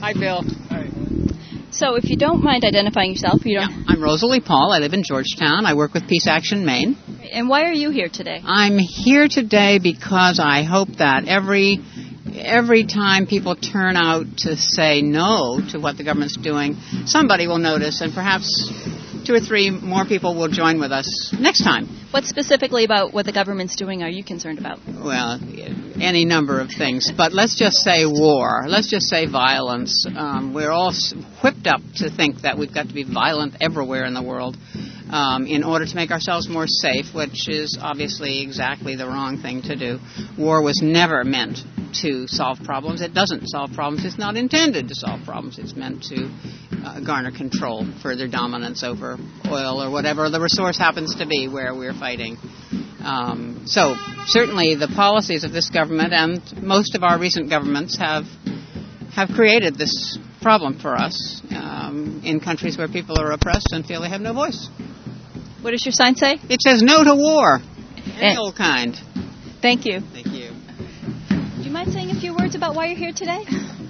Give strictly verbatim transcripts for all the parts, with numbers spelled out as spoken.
Hi, Bill. Hi. So if you don't mind identifying yourself, you don't... Yeah, I'm Rosalie Paul. I live in Georgetown. I work with Peace Action Maine. And why are you here today? I'm here today because I hope that every every time people turn out to say no to what the government's doing, somebody will notice, and perhaps two or three more people will join with us next time. What specifically about what the government's doing are you concerned about? Well, any number of things. But let's just say war. Let's just say violence. Um, we're all whipped up to think that we've got to be violent everywhere in the world um, in order to make ourselves more safe, which is obviously exactly the wrong thing to do. War was never meant to solve problems. It doesn't solve problems. It's not intended to solve problems. It's meant to uh, garner control, further dominance over oil or whatever the resource happens to be where we're fighting. Um, so certainly the policies of this government and most of our recent governments have have created this problem for us um, in countries where people are oppressed and feel they have no voice. What does your sign say? It says no to war. Any And- old kind. Thank you. Thank you. Do you mind saying a few words about why you're here today?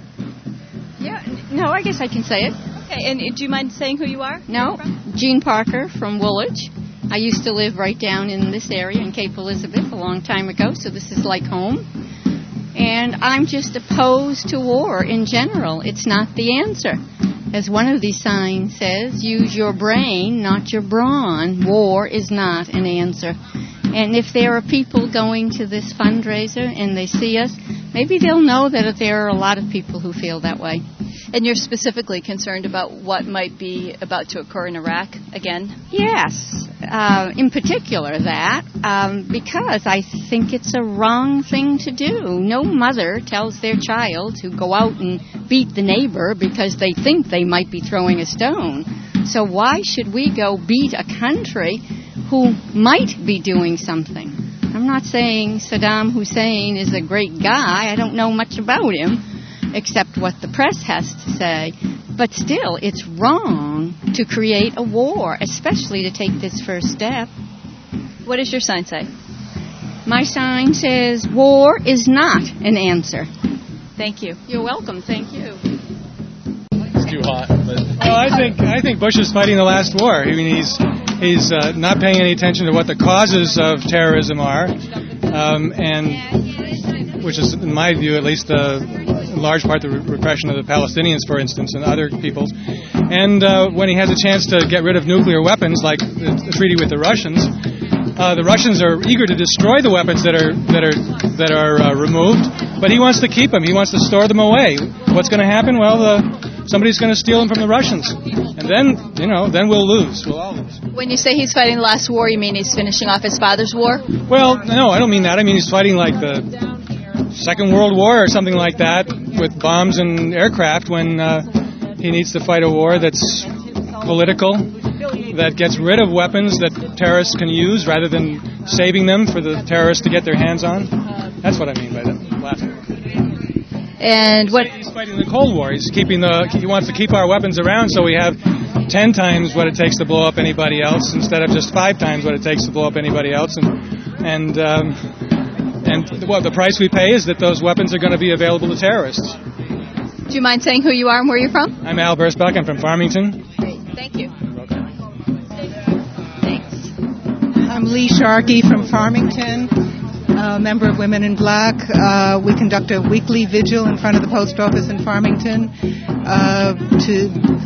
Yeah, no, I guess I can say it. Okay, and do you mind saying who you are? No, Jean Parker from Woolwich. I used to live right down in this area in Cape Elizabeth a long time ago, so this is like home. And I'm just opposed to war in general. It's not the answer. As one of these signs says, use your brain, not your brawn. War is not an answer. And if there are people going to this fundraiser and they see us, maybe they'll know that there are a lot of people who feel that way. And you're specifically concerned about what might be about to occur in Iraq again? Yes, uh, in particular that, um, because I think it's a wrong thing to do. No mother tells their child to go out and beat the neighbor because they think they might be throwing a stone. So why should we go beat a country who might be doing something? I'm not saying Saddam Hussein is a great guy. I don't know much about him, except what the press has to say. But still, it's wrong to create a war, especially to take this first step. What does your sign say? My sign says, war is not an answer. Thank you. You're welcome. Thank you. It's too hot. But Well, I think I think Bush is fighting the last war. I mean, he's he's uh, not paying any attention to what the causes of terrorism are, um, and which is, in my view, at least, uh, in large part the re- repression of the Palestinians, for instance, and other peoples. And uh, when he has a chance to get rid of nuclear weapons, like the, the treaty with the Russians, uh, the Russians are eager to destroy the weapons that are that are that are uh, removed, but he wants to keep them. He wants to store them away. What's going to happen? Well, the somebody's going to steal them from the Russians. And then, you know, then we'll lose. We'll all lose. When you say he's fighting the last war, you mean he's finishing off his father's war? Well, no, I don't mean that. I mean he's fighting like the Second World War or something like that with bombs and aircraft when uh, he needs to fight a war that's political, that gets rid of weapons that terrorists can use rather than saving them for the terrorists to get their hands on. That's what I mean by that last war. And what... He's fighting the Cold War. He's keeping the. He wants to keep our weapons around so we have ten times what it takes to blow up anybody else instead of just five times what it takes to blow up anybody else. And and um, and well, the price we pay is that those weapons are going to be available to terrorists. Do you mind saying who you are and where you're from? I'm Al Bursbach. I'm from Farmington. Great. Thank you. Thanks. I'm Lee Sharkey from Farmington, a member of Women in Black. Uh, we conduct a weekly vigil in front of the post office in Farmington uh, to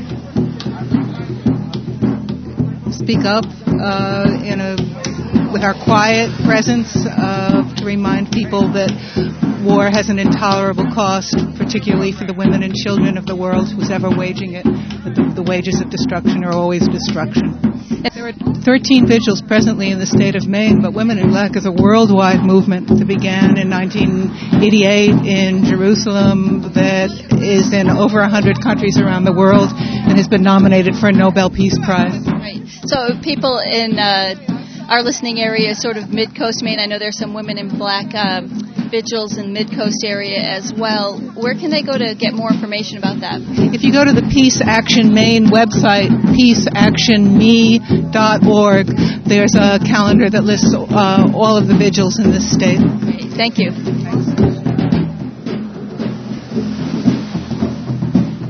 speak up uh, in a with our quiet presence uh, to remind people that war has an intolerable cost, particularly for the women and children of the world who's ever waging it. That the, the wages of destruction are always destruction. There are thirteen vigils presently in the state of Maine, but Women in Black is a worldwide movement that began in nineteen eighty-eight in Jerusalem, that is in over one hundred countries around the world, and has been nominated for a Nobel Peace Prize. Right. So people in uh, our listening area, sort of Mid-Coast Maine, I know there's some Women in Black um, vigils in Mid-Coast area as well. Where can they go to get more information about that? If you go to the Peace Action Maine website, peace action me dot org, there's a calendar that lists uh, all of the vigils in this state. Great. Thank you.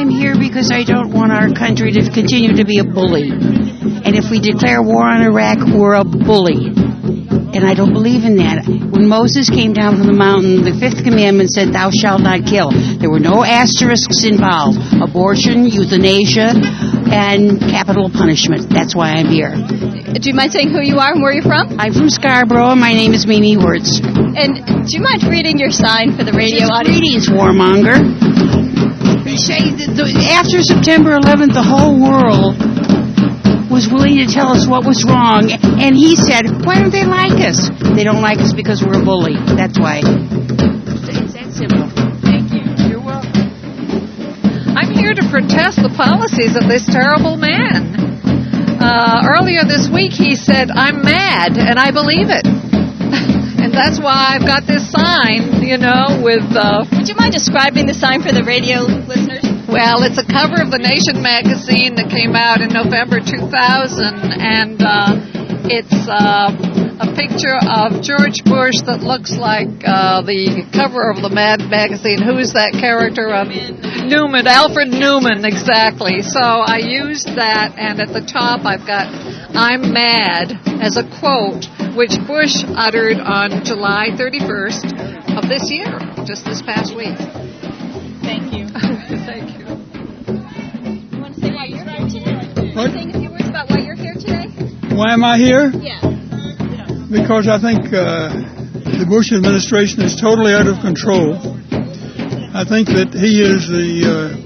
I'm here because I don't want our country to continue to be a bully. And if we declare war on Iraq, we're a bully. And I don't believe in that. When Moses came down from the mountain, the fifth commandment said, thou shalt not kill. There were no asterisks involved. Abortion, euthanasia, and capital punishment. That's why I'm here. Do you mind saying who you are and where you're from? I'm from Scarborough. My name is Mimi Wirtz. And do you mind reading your sign for the radio audience? Greetings, warmonger. They say that the, after September eleventh, the whole world was willing to tell us what was wrong, and he said, why don't they like us? They don't like us because we're a bully. That's why. It's that simple. Thank you. You're welcome. I'm here to protest the policies of this terrible man. Uh, earlier this week he said, I'm mad, and I believe it. And that's why I've got this sign, you know, with... Uh, Would you mind describing the sign for the radio listeners? Well, it's a cover of the Nation magazine that came out in November two thousand, and uh, it's uh, a picture of George Bush that looks like uh, the cover of the Mad magazine. Who's that character? Um, Newman, Alfred Newman, exactly. So I used that, and at the top I've got, I'm mad, as a quote, which Bush uttered on July thirty-first of this year, just this past week. Thank you. Thank you. You want to say why you're here today? What? Saying a few words about why you're here today? Why am I here? Yeah. Because I think uh, the Bush administration is totally out of control. I think that he is the uh,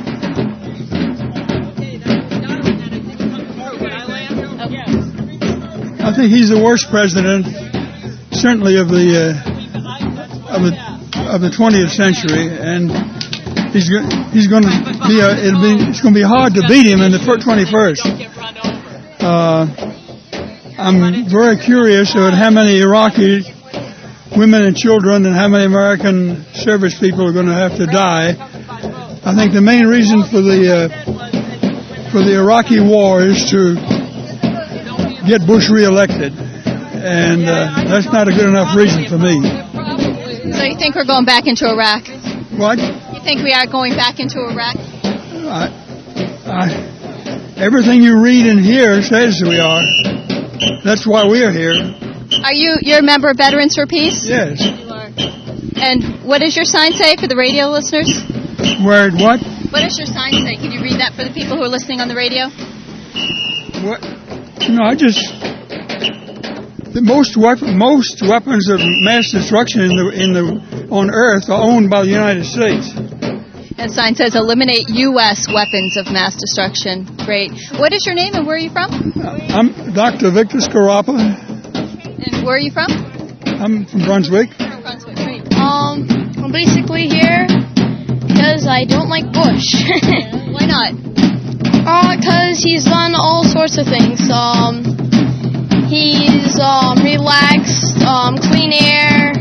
I think he's the worst president, certainly of the uh, of the of the twentieth century, and he's go- he's going to be a, it'll be it's going to be hard to beat him in the twenty-first. Uh, I'm very curious about how many Iraqi women and children and how many American service people are going to have to die. I think the main reason for the uh, for the Iraqi war is to get Bush reelected, and uh, that's not a good enough reason for me. So you think we're going back into Iraq? What? You think we are going back into Iraq? I, I, everything you read and hear says we are. That's why we're here. Are you you're a member of Veterans for Peace? Yes. You are. And what does your sign say for the radio listeners? Where what? What does your sign say? Can you read that for the people who are listening on the radio? What? No, I just the most weapon, most weapons of mass destruction in the in the on Earth are owned by the United States. And the sign says eliminate U S weapons of mass destruction. Great. What is your name and where are you from? I'm Doctor Victor Scarapa. And where are you from? I'm from Brunswick. From Brunswick. Great. Um, I'm basically here because I don't like Bush. Why not? Uh, because he's done all sorts of things. Um, he's um, relaxed, um, clean air,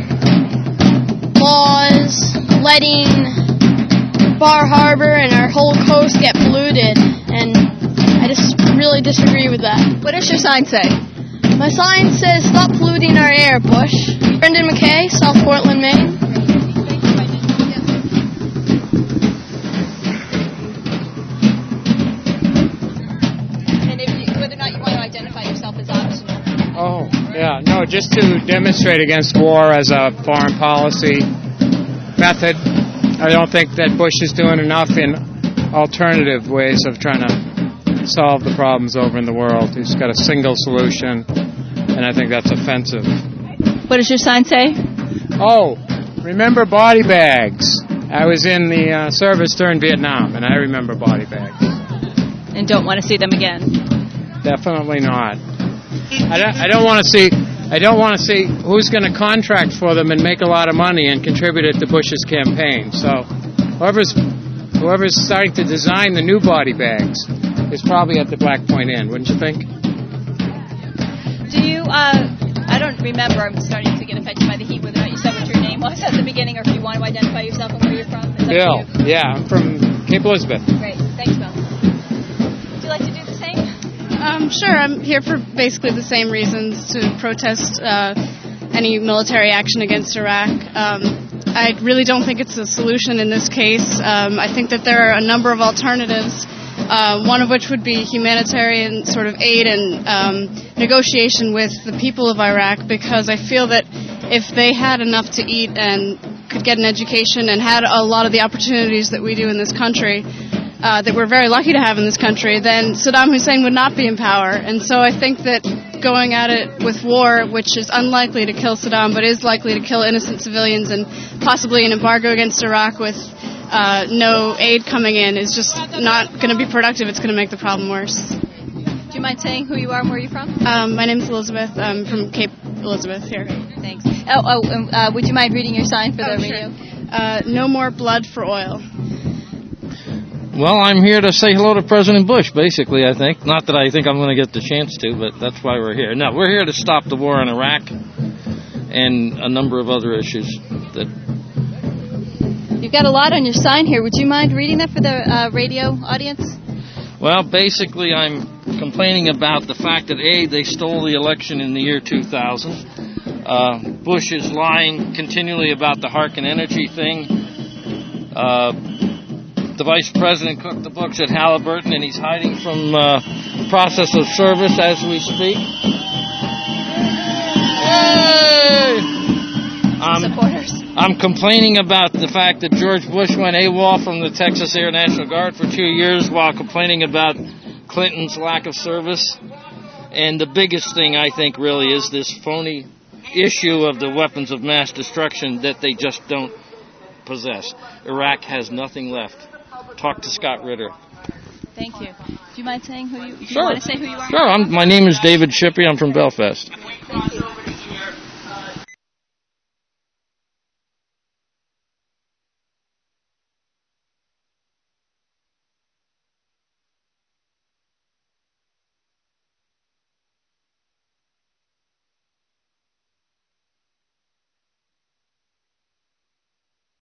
laws, letting Bar Harbor and our whole coast get polluted, and I just really disagree with that. What does your sign say? My sign says, stop polluting our air, Bush. Brendan McKay, South Portland, Maine. Oh, yeah, no, just to demonstrate against war as a foreign policy method. I don't think that Bush is doing enough in alternative ways of trying to solve the problems over in the world. He's got a single solution, and I think that's offensive. What does your sign say? Oh, remember body bags. I was in the uh, service during Vietnam, and I remember body bags. And don't want to see them again? Definitely not. I don't, I don't want to see. I don't want to see who's going to contract for them and make a lot of money and contribute it to Bush's campaign. So, whoever's whoever's starting to design the new body bags is probably at the Black Point Inn, wouldn't you think? Do you? Uh, I don't remember. I'm starting to get affected by the heat. Whether or not you said what your name was at the beginning, or if you want to identify yourself and where you're from. It's up Bill. to you. Yeah, I'm from Cape Elizabeth. Great. Thanks, Bill. Would you like to do the same? Um, sure, I'm here for basically the same reasons, to protest uh, any military action against Iraq. Um, I really don't think it's a solution in this case. Um, I think that there are a number of alternatives, uh, one of which would be humanitarian sort of aid and um, negotiation with the people of Iraq, because I feel that if they had enough to eat and could get an education and had a lot of the opportunities that we do in this country, uh, that we're very lucky to have in this country, then Saddam Hussein would not be in power. And so I think that going at it with war, which is unlikely to kill Saddam but is likely to kill innocent civilians, and possibly an embargo against Iraq with uh, no aid coming in, is just not going to be productive. It's going to make the problem worse. Do you mind saying who you are and where you're from? Um, my name is Elizabeth. I'm from Cape Elizabeth here. Thanks. Oh, oh um, uh, would you mind reading your sign for oh, the sure. radio? Uh, no more blood for oil. Well, I'm here to say hello to President Bush, basically, I think. Not that I think I'm going to get the chance to, but that's why we're here. No, we're here to stop the war in Iraq and a number of other issues. That You've got a lot on your sign here. Would you mind reading that for the uh, radio audience? Well, basically, I'm complaining about the fact that, A, they stole the election in the year two thousand. Uh, Bush is lying continually about the Harkin Energy thing. Uh, the Vice President cooked the books at Halliburton, and he's hiding from uh, process of service as we speak. Yay! Um, Supporters. I'm complaining about the fact that George Bush went AWOL from the Texas Air National Guard for two years while complaining about Clinton's lack of service. And the biggest thing, I think, really is this phony issue of the weapons of mass destruction that they just don't possess. Iraq has nothing left. Talk to Scott Ritter. Thank you. Do you mind saying who you, do sure. you want to say who you are? Sure. I'm, my name is David Shippey. I'm from Belfast. Thank you.